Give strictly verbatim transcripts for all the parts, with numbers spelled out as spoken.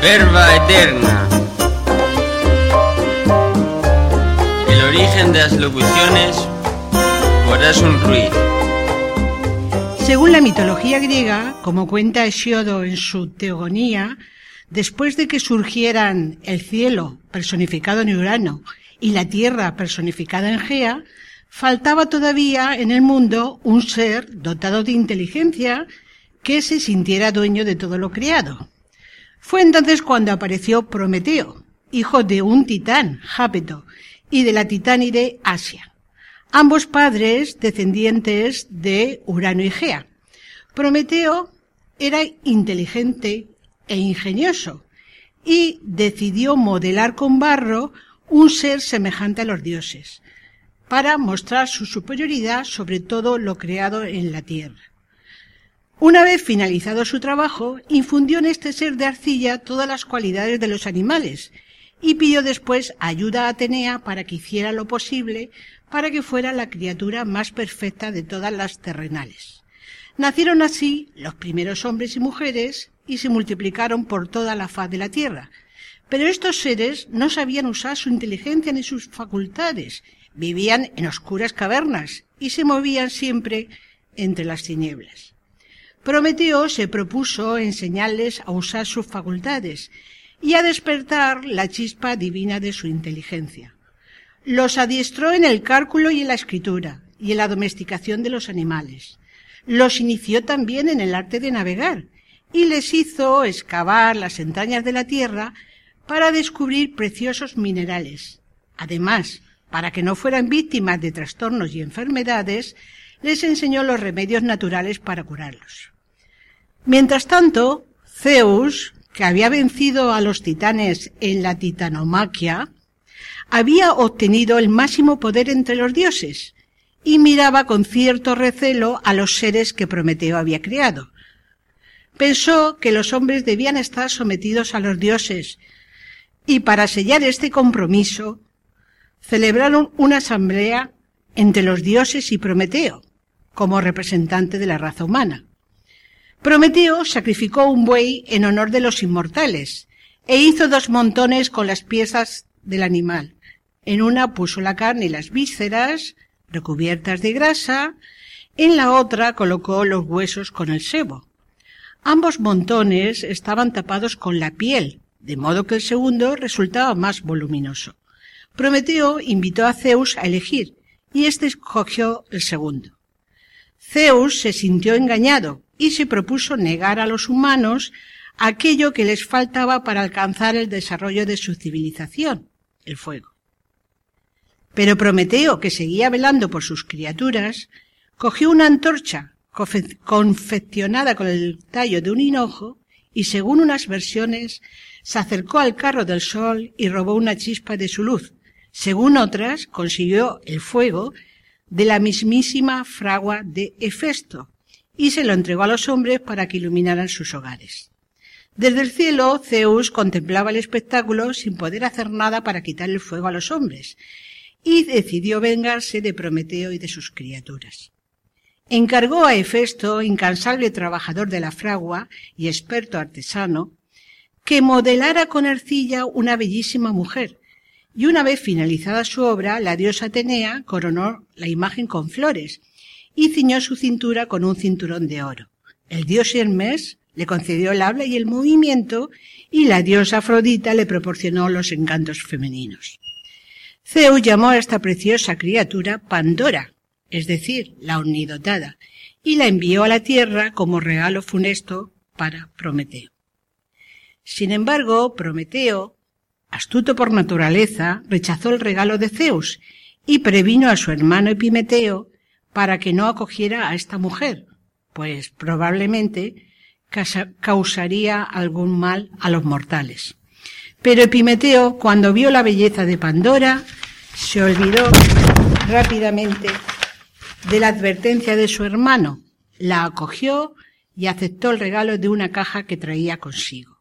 Verba eterna. El origen de las locuciones por Asun Ruiz. Según la mitología griega, como cuenta Hesíodo en su Teogonía, después de que surgieran el cielo personificado en Urano y la tierra personificada en Gea, faltaba todavía en el mundo un ser dotado de inteligencia que se sintiera dueño de todo lo creado. Fue entonces cuando apareció Prometeo, hijo de un titán, Jápeto, y de la titánide Asia, ambos padres descendientes de Urano y Gea. Prometeo era inteligente e ingenioso y decidió modelar con barro un ser semejante a los dioses, para mostrar su superioridad sobre todo lo creado en la tierra. Una vez finalizado su trabajo, infundió en este ser de arcilla todas las cualidades de los animales y pidió después ayuda a Atenea para que hiciera lo posible para que fuera la criatura más perfecta de todas las terrenales. Nacieron así los primeros hombres y mujeres y se multiplicaron por toda la faz de la tierra. Pero estos seres no sabían usar su inteligencia ni sus facultades, vivían en oscuras cavernas y se movían siempre entre las tinieblas. Prometeo se propuso enseñarles a usar sus facultades y a despertar la chispa divina de su inteligencia. Los adiestró en el cálculo y en la escritura y en la domesticación de los animales. Los inició también en el arte de navegar y les hizo excavar las entrañas de la tierra para descubrir preciosos minerales. Además, para que no fueran víctimas de trastornos y enfermedades, les enseñó los remedios naturales para curarlos. Mientras tanto, Zeus, que había vencido a los titanes en la titanomaquia, había obtenido el máximo poder entre los dioses y miraba con cierto recelo a los seres que Prometeo había creado. Pensó que los hombres debían estar sometidos a los dioses y para sellar este compromiso celebraron una asamblea entre los dioses y Prometeo como representante de la raza humana. Prometeo sacrificó un buey en honor de los inmortales e hizo dos montones con las piezas del animal. En una puso la carne y las vísceras recubiertas de grasa, en la otra colocó los huesos con el sebo. Ambos montones estaban tapados con la piel, de modo que el segundo resultaba más voluminoso. Prometeo invitó a Zeus a elegir, y éste escogió el segundo. Zeus se sintió engañado y se propuso negar a los humanos aquello que les faltaba para alcanzar el desarrollo de su civilización, el fuego. Pero Prometeo, que seguía velando por sus criaturas, cogió una antorcha confe- confeccionada con el tallo de un hinojo y, según unas versiones, se acercó al carro del sol y robó una chispa de su luz. Según otras, consiguió el fuego de la mismísima fragua de Hefesto y se lo entregó a los hombres para que iluminaran sus hogares. Desde el cielo, Zeus contemplaba el espectáculo sin poder hacer nada para quitar el fuego a los hombres y decidió vengarse de Prometeo y de sus criaturas. Encargó a Hefesto, incansable trabajador de la fragua y experto artesano, que modelara con arcilla una bellísima mujer, y una vez finalizada su obra, la diosa Atenea coronó la imagen con flores y ciñó su cintura con un cinturón de oro. El dios Hermes le concedió el habla y el movimiento, y la diosa Afrodita le proporcionó los encantos femeninos. Zeus llamó a esta preciosa criatura Pandora, es decir, la omnidotada, y la envió a la tierra como regalo funesto para Prometeo. Sin embargo, Prometeo, astuto por naturaleza, rechazó el regalo de Zeus y previno a su hermano Epimeteo para que no acogiera a esta mujer, pues probablemente causaría algún mal a los mortales. Pero Epimeteo, cuando vio la belleza de Pandora, se olvidó rápidamente de la advertencia de su hermano, la acogió y aceptó el regalo de una caja que traía consigo.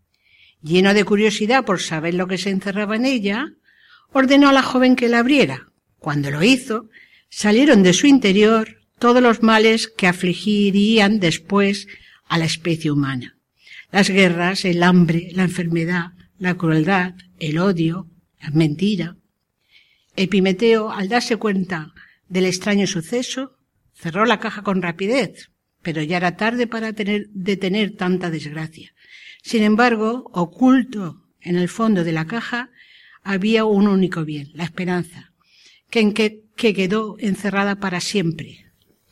Lleno de curiosidad por saber lo que se encerraba en ella, ordenó a la joven que la abriera. Cuando lo hizo, salieron de su interior todos los males que afligirían después a la especie humana. las guerras, el hambre, la enfermedad, la crueldad, el odio, la mentira. Epimeteo, al darse cuenta del extraño suceso, cerró la caja con rapidez, pero ya era tarde para tener, detener tanta desgracia. Sin embargo, oculto en el fondo de la caja había un único bien, la esperanza, que, en que, que quedó encerrada para siempre.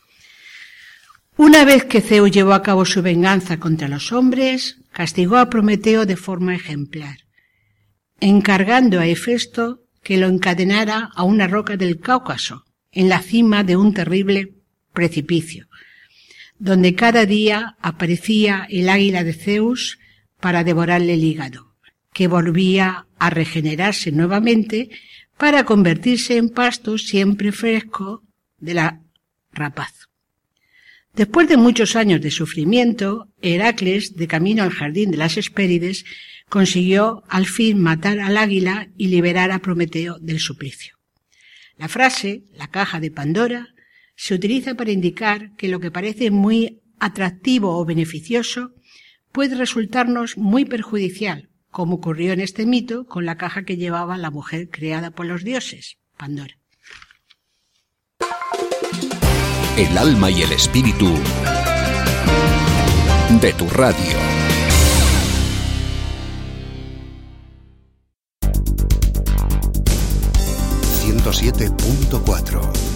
Una vez que Zeus llevó a cabo su venganza contra los hombres, castigó a Prometeo de forma ejemplar, encargando a Hefesto que lo encadenara a una roca del Cáucaso, en la cima de un terrible precipicio, donde cada día aparecía el águila de Zeus para devorarle el hígado, que volvía a regenerarse nuevamente para convertirse en pasto siempre fresco de la rapaz. Después de muchos años de sufrimiento, Heracles, de camino al jardín de las Hespérides, consiguió al fin matar al águila y liberar a Prometeo del suplicio. La frase, la caja de Pandora, se utiliza para indicar que lo que parece muy atractivo o beneficioso puede resultarnos muy perjudicial, como ocurrió en este mito con la caja que llevaba la mujer creada por los dioses, Pandora. El alma y el espíritu de tu radio. ciento siete punto cuatro